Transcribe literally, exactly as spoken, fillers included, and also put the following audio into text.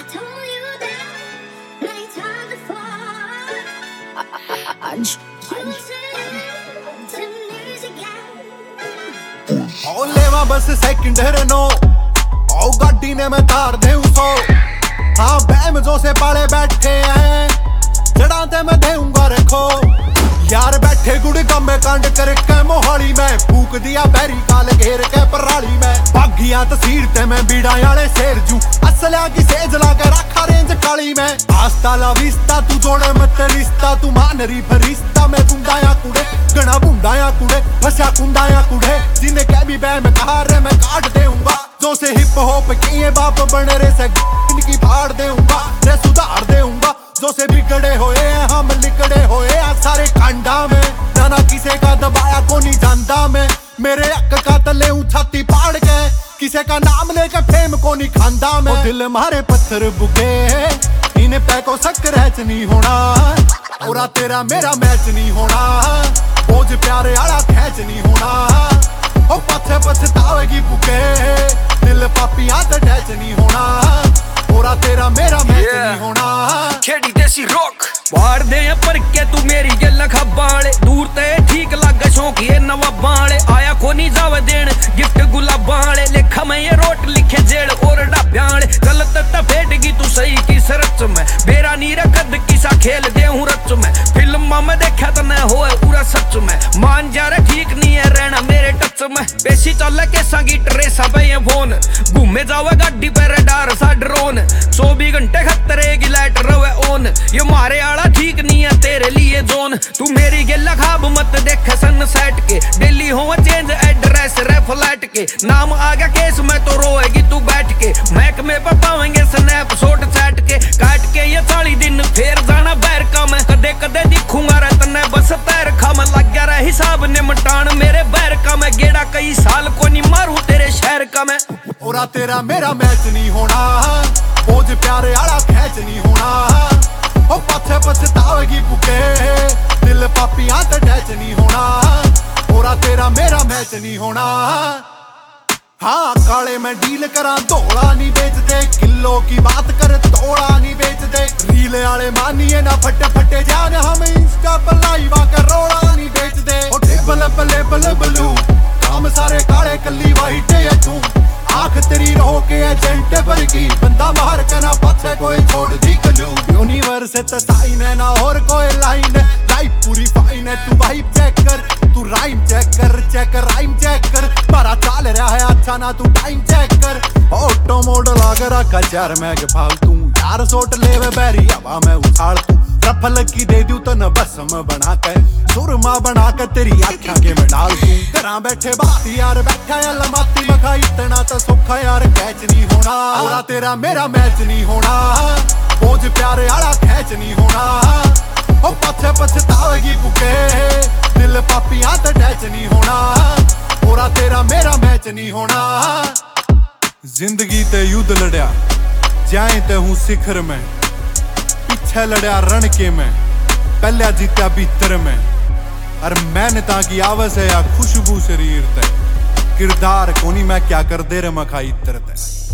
ओ लेवा बस second no ओ गाड़ी ने मैं तार दे सो हाँ बहमजों से पाले बैठे हैं जड़ा ते मैं देऊंगा रखो यार बैठे गुड़ गमे कांड करके मोहाली में फूक दिया बैरी काल घेर के पराली में भागिया तसीर ते मैं बीड़ा आले शेर जू असलिया की सेज ला के रखा रेंज काली में आस्ता ला विस्ता तू जोड़े मत रिश्ता तू मानरी फरिश्ता मैं बुंदाया कुड़े गणा बुंदाया कुड़े फसा कुंदाया कुड़े जिन्हें कह भी बह मैं कहा रे मैं काट देऊंगा जो से हिप हॉप किए बाप बने रे से इनकी फाड़ देऊंगा रे सुधार देऊंगा जो से बिगड़े होए हम लिकड़े होए सारे कांडा में ना किसे का दबाया को नहीं जानता मैं मेरे अक का तले छाती पाड़ के किसे का नाम लेके फेम को नहीं खांदा मैं दिल मारे पत्थर बुके इन पे को सक्रेच नहीं होना और तेरा मेरा मैच नहीं होना बोझ प्यारे आला खैच नहीं होना ओ पछे पछतावेगी बुके दिल पापियां ते टैच नहीं होना और तेरा मेरा मैच yeah. नहीं होना खेड़ी देसी रॉक बाहर दे पर के तू मेरी गल खबाले दूर ते ठीक लगे शौक ये नवा बाले आया को नहीं जावे देन गिफ्ट गुलाबाले लिखा मैं ये रोट लिखे जेड़ और डाब्याले गलत त फेटगी तू सही की सरच में बेरा नी रखद किसा खेल दे हूं रच में फिल्म में देखा त न होए पूरा सच में मान जा रे ठीक नहीं है रहना मेरे टच में बेसी चल के संगी ट्रेसा पे ये फोन घूमे जावे गाड़ी पे रडार सा ड्रोन चौबीस घंटे खतरे की लाइट रवे ऑन ये मारे आला ठीक नहीं है तेरे लिए जोन तू मेरी गेला खाब मत देख सनसेट के डेली हो चेंज एड्रेस रे फ्लैट के नाम आ गया केस में तो रोएगी तू बैठ के मैक में पावेंगे स्नैप शॉट चैट के काट के ये चालीस दिन फिर जाना बैर का मैं कदे कदे दिखूंगा रे तने बस तैर खा मैं लग गया रे हिसाब निमटान मेरे बैर का मैं गेड़ा कई साल को नहीं मारू तेरे शहर का मैं और तेरा मेरा मैच नहीं होना बोझ प्यारे आला खैच नहीं होना ओ पछे पछतावेगी बुके दिल पापियां ते टैच नहीं होना और तेरा मेरा मैच नहीं होना हाँ काले में डील करा धोला नहीं बेचते किलो की बात कर तोड़ा नहीं बेचते रील आले मानिए ना फटे फटे जान हम इंस्टा पर लाइव आकर रोड़ा नहीं बेचते ओ टेबल पले बल बलू काम सारे काले कल्ली वाइट है तू आंख तेरी रहो के एजेंट पर की बंदा मार के ना पछे कोई छोड़ दी कलू यूनिवर्स ते साइन है ना और कोई लाइन है लाइफ पूरी फाइन है तू वाइब चेक कर तू राइम चेक कर चेक राइम चेक कर मारा चाल रहा है अच्छा ना तू टाइम चेक कर ऑटो मोड लगा रखा चार मैं के फालतू यार सोट लेवे बैरी हवा में उछाल तू रफल की दे दूं तो न बसम बना के सुरमा बना के तेरी आँखों के में डाल दूं घरा बैठे बात यार बैठा है लमाती मखा इतना तो सुखा यार कैच नहीं होना और तेरा मेरा मैच नहीं होना बोझ प्यारे आला खैच नहीं होना ओ पछे पछतावेगी बुके दिल पापियां ते टैच नहीं होना और तेरा मेरा मैच नहीं होना जिंदगी ते युद्ध लड़या जाए ते हूँ शिखर में पीछे लड़या रण के में पहले जीत्या भीतर में और मेहनता की आवस है या खुशबू शरीर ते किरदार कोनी मैं क्या कर दे रे मखाई इतर ते।